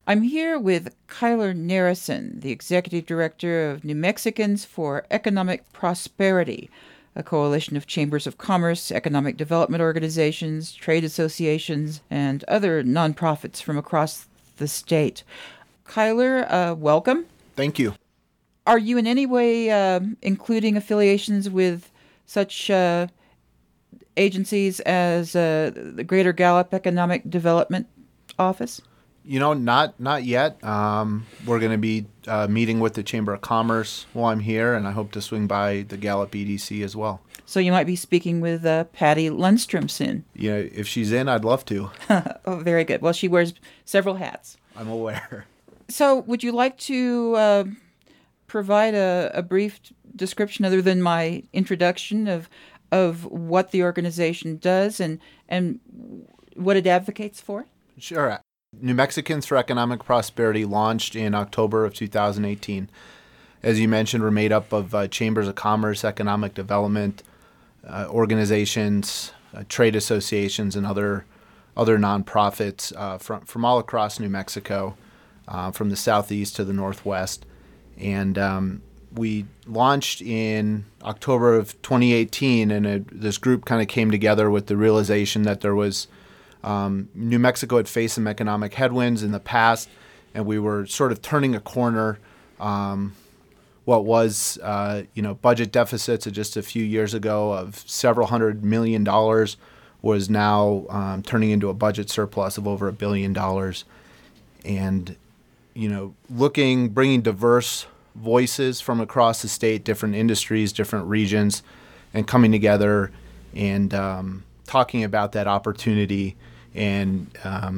I'm here with Kyler Narrison, the Executive Director of New Mexicans for Economic Prosperity, a coalition of chambers of commerce, economic development organizations, trade associations, and other nonprofits from across the state. Kyler, welcome. Thank you. Are you in any way including affiliations with such agencies as the Greater Gallup Economic Development Office? Not yet. We're going to be meeting with the Chamber of Commerce while I'm here, and I hope to swing by the Gallup EDC as well. So you might be speaking with Patty Lundstrom soon. Yeah, if she's in, I'd love to. Oh, very good. Well, she wears several hats. I'm aware. So would you like to provide a brief description, other than my introduction, of what the organization does and what it advocates for? Sure. New Mexicans for Economic Prosperity launched in October of 2018. As you mentioned, we're made up of chambers of commerce, economic development organizations, trade associations, and other nonprofits from all across New Mexico, from the southeast to the northwest. And we launched in October of 2018, and this group kind of came together with the realization that there was New Mexico had faced some economic headwinds in the past, and we were sort of turning a corner. What was, budget deficits of just a few years ago of several $100 million was now turning into a budget surplus of over $1 billion. And, bringing diverse voices from across the state, different industries, different regions, and coming together and talking about that opportunity and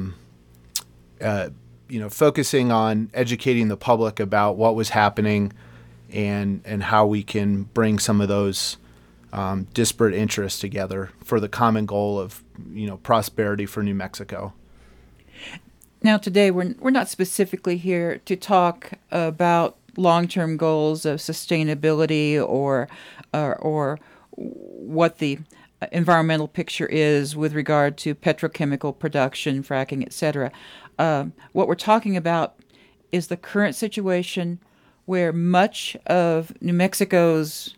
focusing on educating the public about what was happening and how we can bring some of those disparate interests together for the common goal of prosperity for New Mexico. Now, today we're not specifically here to talk about long-term goals of sustainability or what the environmental picture is with regard to petrochemical production, fracking, etc. What we're talking about is the current situation where much of New Mexico's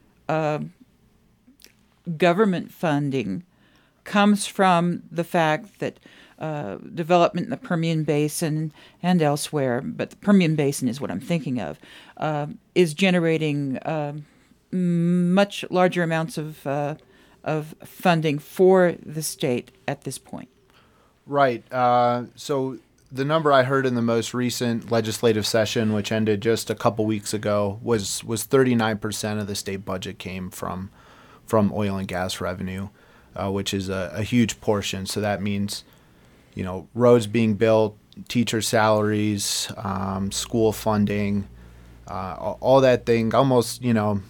government funding comes from the fact that development in the Permian Basin and elsewhere, but the Permian Basin is what I'm thinking of, is generating much larger amounts of funding for the state at this point. Right. So the number I heard in the most recent legislative session, which ended just a couple weeks ago, was 39% of the state budget came from oil and gas revenue, which is a huge portion. So that means, roads being built, teacher salaries, school funding, all that thing, almost,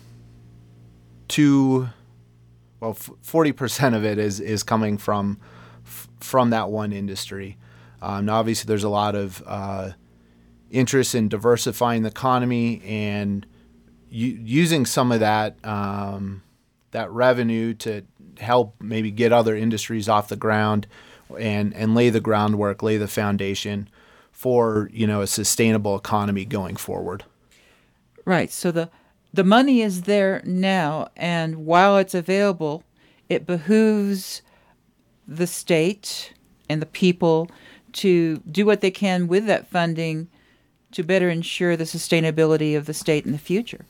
40% of it is coming from that one industry. Now, obviously, there's a lot of interest in diversifying the economy and using some of that revenue to help maybe get other industries off the ground and lay the groundwork, lay the foundation for a sustainable economy going forward. Right. So the money is there now, and while it's available, it behooves the state and the people to do what they can with that funding to better ensure the sustainability of the state in the future.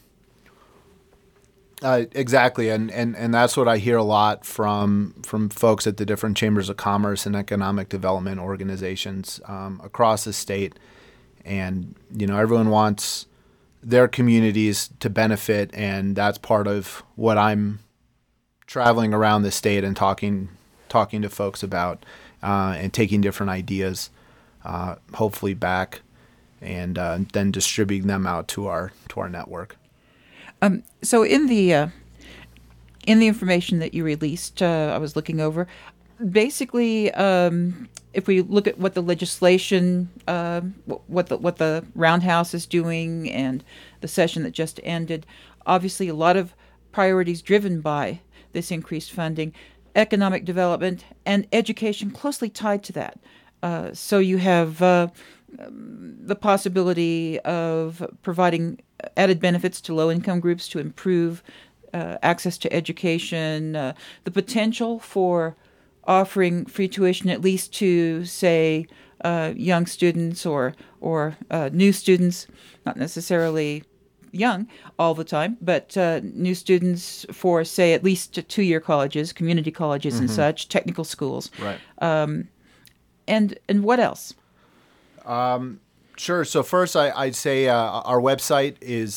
Exactly, and that's what I hear a lot from folks at the different chambers of commerce and economic development organizations across the state. And everyone wants their communities to benefit, and that's part of what I'm traveling around the state and talking to folks about, and taking different ideas, hopefully back, and then distributing them out to our network. So in the information that you released, I was looking over. Basically, if we look at what the legislation, what the Roundhouse is doing, and the session that just ended, obviously a lot of priorities driven by this increased funding, economic development and education closely tied to that. So you have the possibility of providing added benefits to low-income groups to improve access to education, the potential for offering free tuition at least to, say, young students or new students, not necessarily young all the time, but new students for, say, at least 2-year colleges, community colleges, and such, technical schools. Right. And what else? Sure. So first, I'd say our website is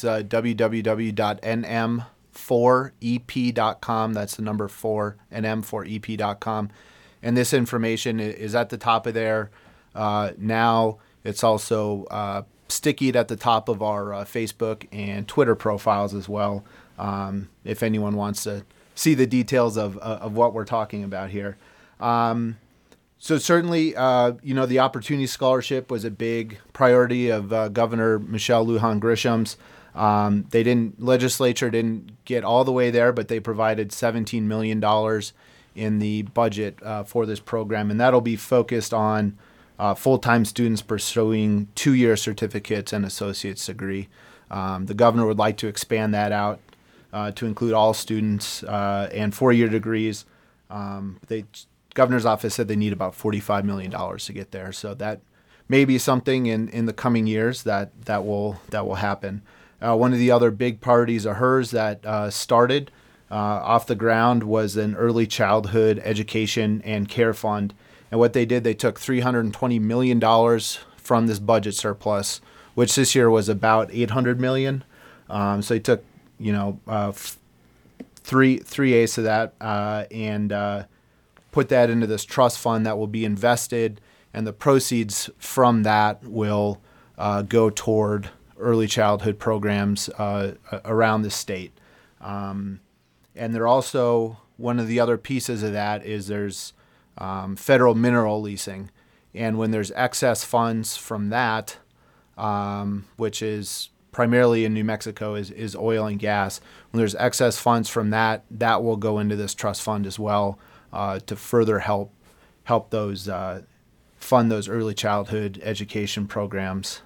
www.nm4ep.com. That's the number 4, nm4ep.com. And this information is at the top of there. Now it's also stickied at the top of our Facebook and Twitter profiles as well. If anyone wants to see the details of what we're talking about here. So certainly, the Opportunity Scholarship was a big priority of Governor Michelle Lujan Grisham's. Legislature didn't get all the way there, but they provided $17 million in the budget for this program, and that'll be focused on full-time students pursuing 2-year certificates and associate's degree. The governor would like to expand that out to include all students and 4-year degrees. Governor's office said they need about $45 million to get there. So that may be something in the coming years that will happen. One of the other big priorities of hers that started off the ground was an early childhood education and care fund. And what they did, they took $320 million from this budget surplus, which this year was about $800 million. So they took, three-eighths of that and put that into this trust fund that will be invested, and the proceeds from that will go toward early childhood programs around the state. And they're also, one of the other pieces of that is there's federal mineral leasing. And when there's excess funds from that, which is primarily in New Mexico is oil and gas, when there's excess funds from that will go into this trust fund as well. To further help those fund those early childhood education programs.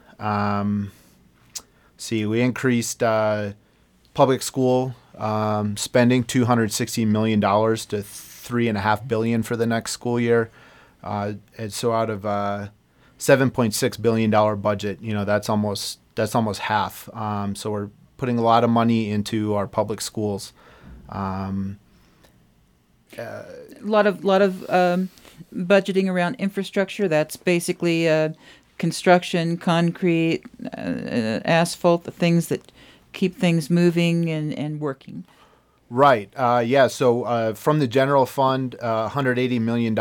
We increased public school spending $260 million to $3.5 billion for the next school year. And so out of $7.6 billion budget, that's almost half. So we're putting a lot of money into our public schools. A lot of budgeting around infrastructure. That's basically construction, concrete, asphalt, the things that keep things moving and working. Right. So from the general fund, $180 million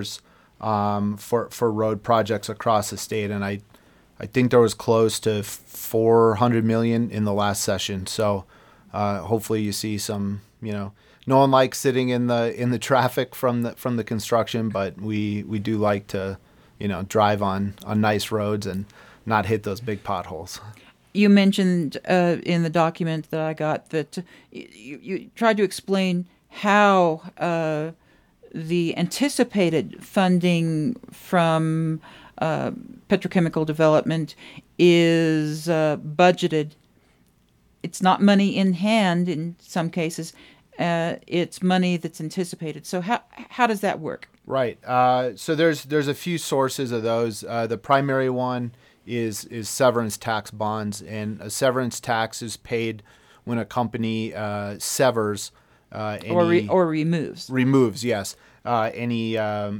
for road projects across the state, and I think there was close to $400 million in the last session. So hopefully you see some, no one likes sitting in the traffic from the construction, but we do like to, drive on nice roads and not hit those big potholes. You mentioned in the document that I got that you tried to explain how the anticipated funding from petrochemical development is budgeted. It's not money in hand in some cases. It's money that's anticipated. So how does that work? Right. So there's a few sources of those. The primary one is severance tax bonds, and a severance tax is paid when a company severs or removes. Removes, yes. Any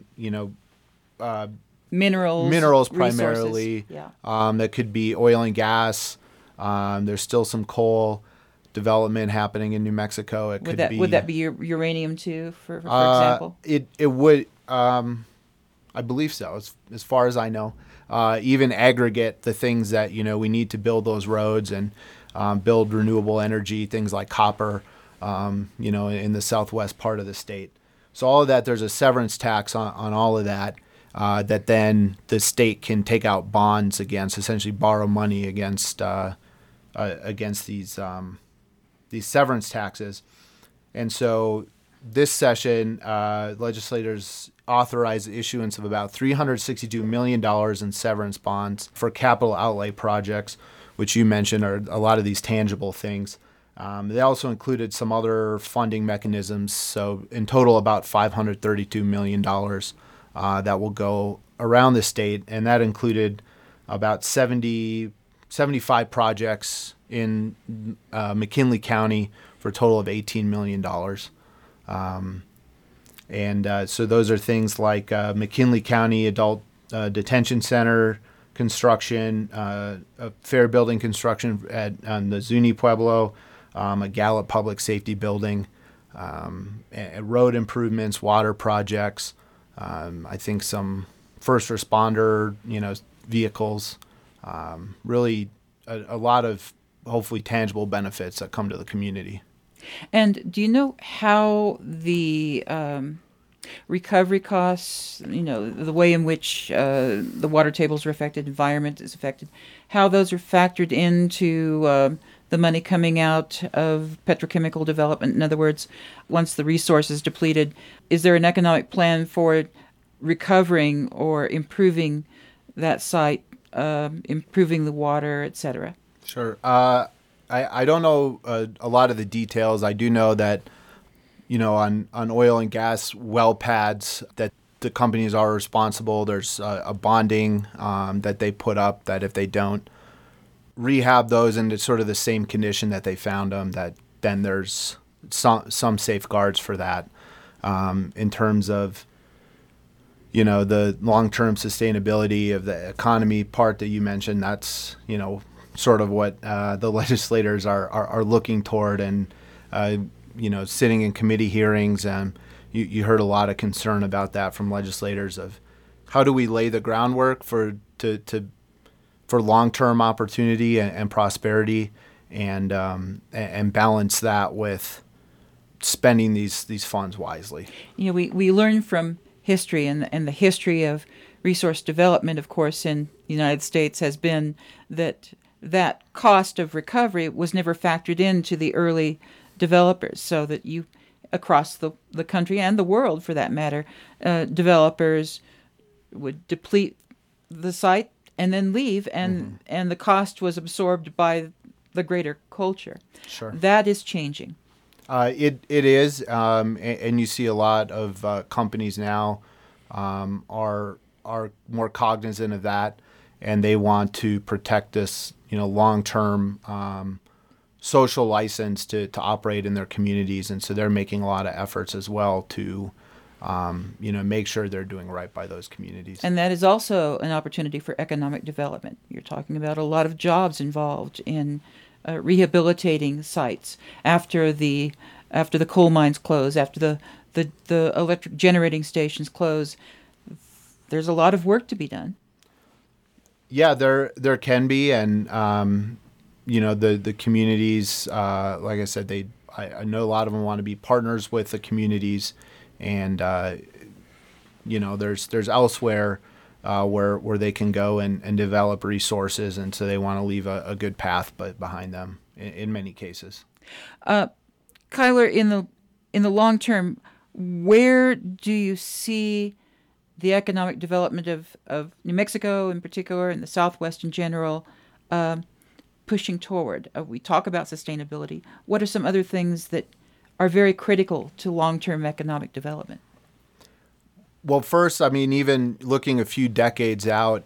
minerals primarily. Yeah. That could be oil and gas. There's still some coal development happening in New Mexico. Would that be uranium too, for example? It would. I believe so, as far as I know. Even aggregate, the things that we need to build those roads and build renewable energy, things like copper, in the southwest part of the state. So all of that, there's a severance tax on all of that. That then the state can take out bonds against, essentially borrow money against these severance taxes. And so this session, legislators authorized the issuance of about $362 million in severance bonds for capital outlay projects, which you mentioned are a lot of these tangible things. They also included some other funding mechanisms. So in total, about $532 million that will go around the state. And that included about 75 projects in McKinley County for a total of $18 million. So those are things like McKinley County Adult Detention Center construction, a fair building construction on the Zuni Pueblo, a Gallup Public Safety building, road improvements, water projects, I think some first responder, vehicles, really a lot of hopefully tangible benefits that come to the community. And do you know how the recovery costs, the way in which the water tables are affected, environment is affected, how those are factored into the money coming out of petrochemical development? In other words, once the resource is depleted, is there an economic plan for recovering or improving that site, improving the water, et cetera? Sure. I don't know a lot of the details. I do know that, on oil and gas well pads, that the companies are responsible. There's a bonding that they put up that if they don't rehab those into sort of the same condition that they found them, that then there's some safeguards for that. In terms of, the long-term sustainability of the economy part that you mentioned, that's, sort of what the legislators are looking toward. And, sitting in committee hearings, you heard a lot of concern about that from legislators of how do we lay the groundwork for long-term opportunity and prosperity, and balance that with spending these funds wisely. We learn from history, and the history of resource development, of course, in the United States has been that cost of recovery was never factored into the early developers, so that you, across the country and the world for that matter, developers would deplete the site and then leave, and the cost was absorbed by the greater culture. Sure. That is changing. It is, and you see a lot of companies now are more cognizant of that, and they want to protect this, long-term social license to operate in their communities, and so they're making a lot of efforts as well to make sure they're doing right by those communities. And that is also an opportunity for economic development. You're talking about a lot of jobs involved in rehabilitating sites after the coal mines close, after the electric generating stations close. There's a lot of work to be done. Yeah, there can be, and the communities, like I said, I know a lot of them want to be partners with the communities, and there's elsewhere where they can go and develop resources, and so they want to leave a good path behind them in many cases. Kyler, in the long term, where do you see the economic development of New Mexico in particular and the Southwest in general pushing toward? We talk about sustainability. What are some other things that are very critical to long-term economic development? Well, first, even looking a few decades out,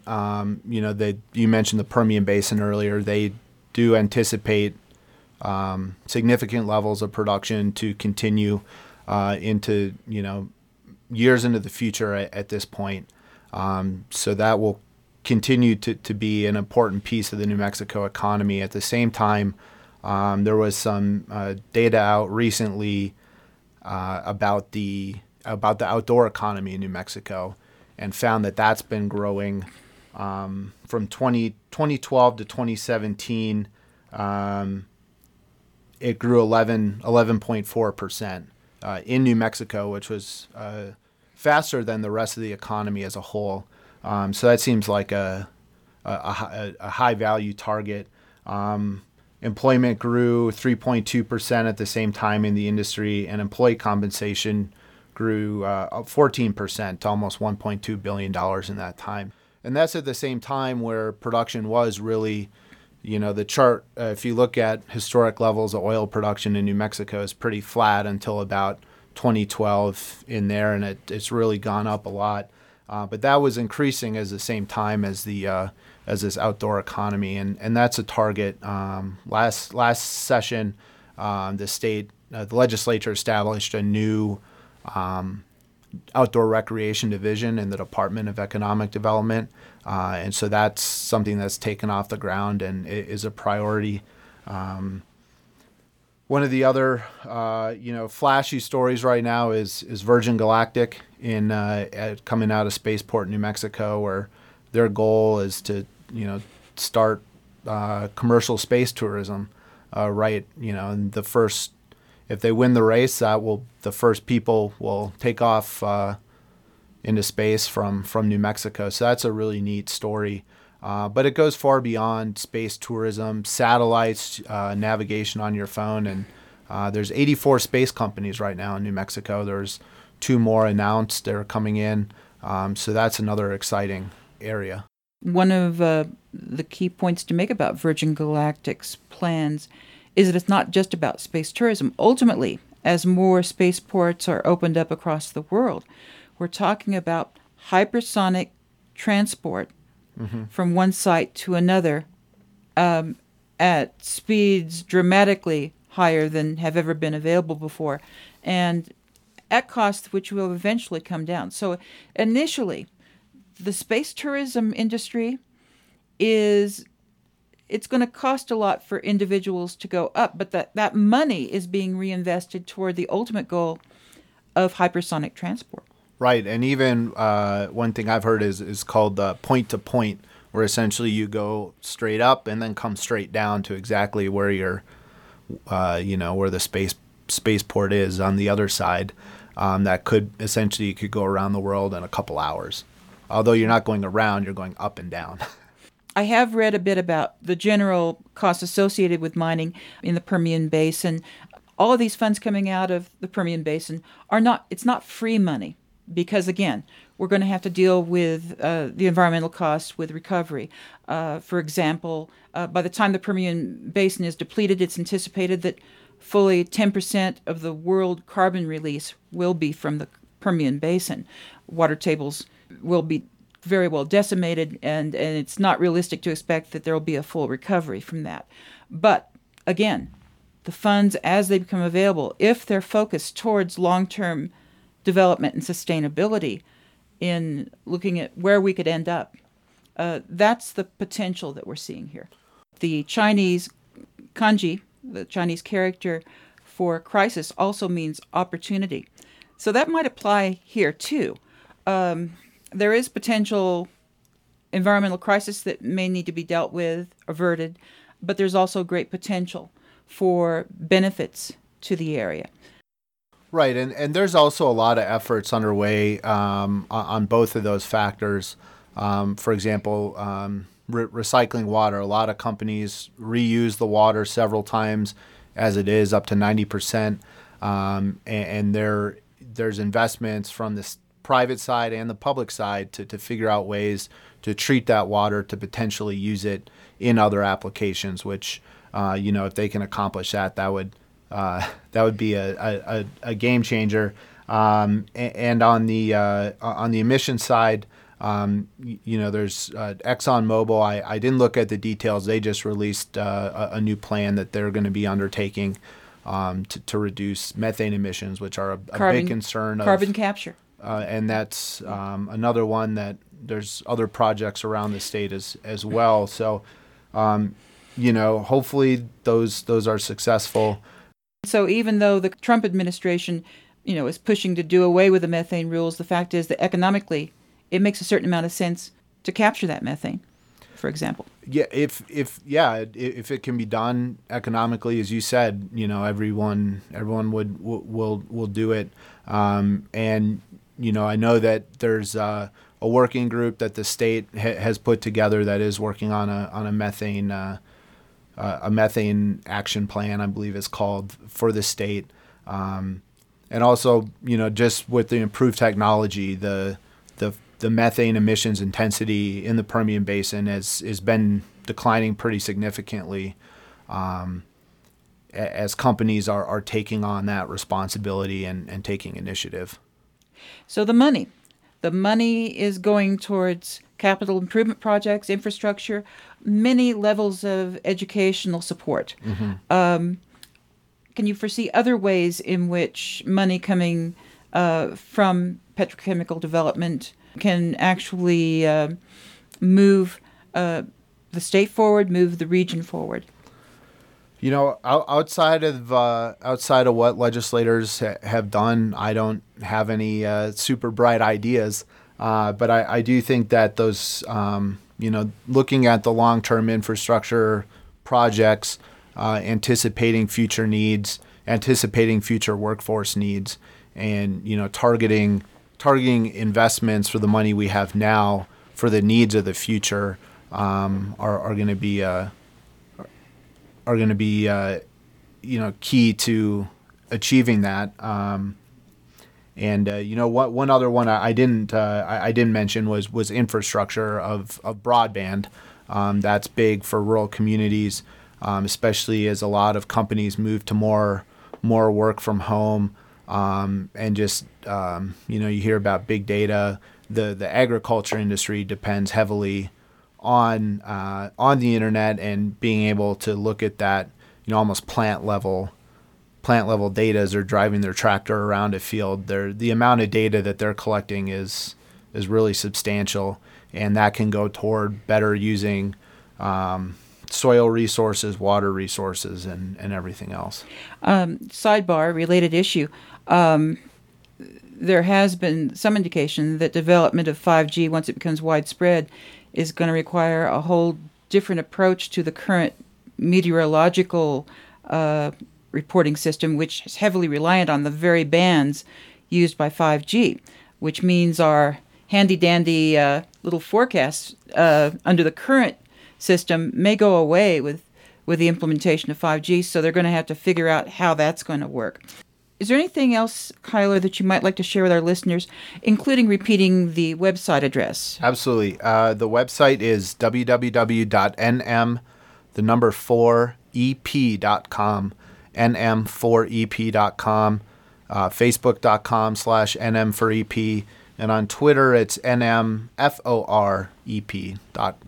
you mentioned the Permian Basin earlier. They do anticipate significant levels of production to continue into, years into the future at this point. So that will continue to be an important piece of the New Mexico economy. At the same time, there was some data out recently about the outdoor economy in New Mexico, and found that that's been growing from 2012 to 2017. It grew 11.4% in New Mexico, which was faster than the rest of the economy as a whole. So that seems like a high value target. employment grew 3.2% at the same time in the industry, and employee compensation grew 14% to almost $1.2 billion in that time. And that's at the same time where production was really, the chart, if you look at historic levels of oil production in New Mexico, is pretty flat until about 2012 in there, and it's really gone up a lot. But that was increasing at the same time as this outdoor economy, and that's a target. Last session, the legislature established a new outdoor recreation division in the Department of Economic Development, and so that's something that's taken off the ground and is a priority. One of the other, flashy stories right now is Virgin Galactic coming out of Spaceport, New Mexico, where their goal is to, start commercial space tourism. And if they win the race, the first people will take off into space from New Mexico. So that's a really neat story. But it goes far beyond space tourism, satellites, navigation on your phone. And there's 84 space companies right now in New Mexico. There's 2 more announced. They're coming in. So that's another exciting area. One of the key points to make about Virgin Galactic's plans is that it's not just about space tourism. Ultimately, as more spaceports are opened up across the world, we're talking about hypersonic transport from one site to another at speeds dramatically higher than have ever been available before, and at costs which will eventually come down. So initially, the space tourism industry it's going to cost a lot for individuals to go up, but that money is being reinvested toward the ultimate goal of hypersonic transport. Right, and even one thing I've heard is called point to point, where essentially you go straight up and then come straight down to exactly where you're, where the spaceport is on the other side. That could essentially, you could go around the world in a couple hours. Although you're not going around, you're going up and down. I have read a bit about the general costs associated with mining in the Permian Basin. All of these funds coming out of the Permian Basin it's not free money, because again, we're going to have to deal with the environmental costs with recovery. For example, by the time the Permian Basin is depleted, it's anticipated that fully 10% of the world carbon release will be from the Permian Basin. Water tables will be very well decimated, and it's not realistic to expect that there will be a full recovery from that. But again, the funds, as they become available, if they're focused towards long-term development and sustainability in looking at where we could end up, that's the potential that we're seeing here. The Chinese kanji, the Chinese character for crisis, also means opportunity. So that might apply here too. There is potential environmental crisis that may need to be dealt with, averted, but there's also great potential for benefits to the area. Right, and there's also a lot of efforts underway on both of those factors. For example, recycling water. A lot of companies reuse the water several times as it is, up to 90%. And there's investments from the private side and the public side to figure out ways to treat that water to potentially use it in other applications, which, if they can accomplish that would be a game changer. And on the emission side, there's ExxonMobil. I didn't look at the details. They just released a new plan that they're going to be undertaking to reduce methane emissions, which are a big concern. Carbon capture. And that's another one that there's other projects around the state as well. So, hopefully those are successful. So even though the Trump administration, is pushing to do away with the methane rules, the fact is that economically it makes a certain amount of sense to capture that methane, for example. Yeah, if it can be done economically, as you said, everyone will do it. And I know that there's a working group that the state has put together that is working on a methane a methane action plan, I believe it's called, for the state. And also, just with the improved technology, the methane emissions intensity in the Permian Basin has been declining pretty significantly as companies are taking on that responsibility and taking initiative. So the money is going towards capital improvement projects, infrastructure, many levels of educational support. Mm-hmm. Can you foresee other ways in which money coming from petrochemical development can actually move the state forward, move the region forward? Outside of what legislators have done, I don't have any super bright ideas. But I do think that those, looking at the long-term infrastructure projects, anticipating future needs, anticipating future workforce needs, and targeting investments for the money we have now for the needs of the future are going to be key to achieving that. One other one I didn't mention was infrastructure of broadband. That's big for rural communities, especially as a lot of companies move to more work from home, and just you hear about big data. The agriculture industry depends heavily on the internet and being able to look at that, almost plant level data as they're driving their tractor around a field. The amount of data that they're collecting is really substantial, and that can go toward better using soil resources, water resources, and everything else. Sidebar, related issue. There has been some indication that development of 5G, once it becomes widespread, is going to require a whole different approach to the current meteorological reporting system, which is heavily reliant on the very bands used by 5G, which means our handy-dandy little forecasts under the current system may go away with the implementation of 5G, so they're going to have to figure out how that's going to work. Is there anything else, Kyler, that you might like to share with our listeners, including repeating the website address? Absolutely. The website is www.nm4ep.com, nm4ep.com, facebook.com/nm4ep, and on Twitter it's nmforep,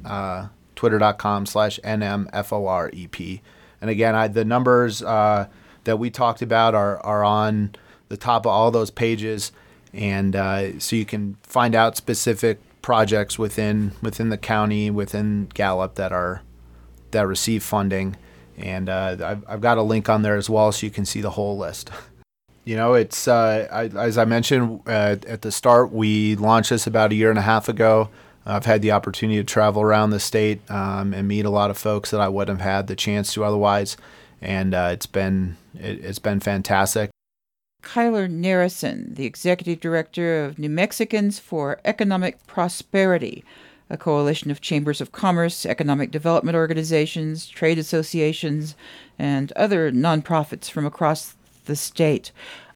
twitter.com/nmforep. And again, the numbers that we talked about are on the top of all those pages, and so you can find out specific projects within the county, within Gallup that receive funding, and I've got a link on there as well, so you can see the whole list. It's as I mentioned at the start, we launched this about a year and a half ago. I've had the opportunity to travel around the state and meet a lot of folks that I wouldn't have had the chance to otherwise. And it's been fantastic. Kyler Narrison, the Executive Director of New Mexicans for Economic Prosperity, a coalition of chambers of commerce, economic development organizations, trade associations, and other nonprofits from across the state.